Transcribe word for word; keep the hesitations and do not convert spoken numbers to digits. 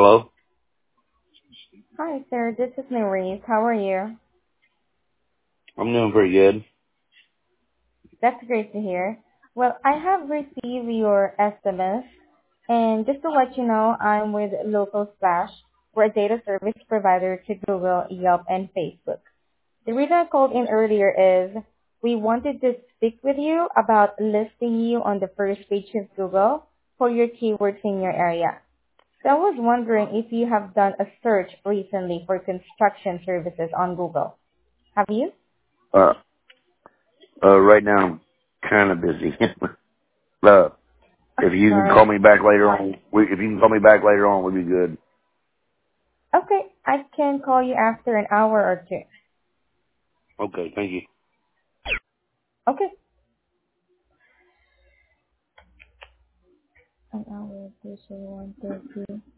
Hello? Hi, sir. This is Maurice. How are you? I'm doing pretty good. That's great to hear. Well, I have received your S M S, and just to let you know, I'm with Local Splash. We're a data service provider to Google, Yelp, and Facebook. The reason I called in earlier is we wanted to speak with you about listing you on the first page of Google for your keywords in your area. So I was wondering if you have done a search recently for construction services on Google. Have you? Uh, uh, right now I'm kind of busy. uh, if you can call Sorry. me back later on, we, if you can call me back later on, would be good. Okay, I can call you after an hour or two. Okay, thank you. Okay. An hour, two, so one thirty.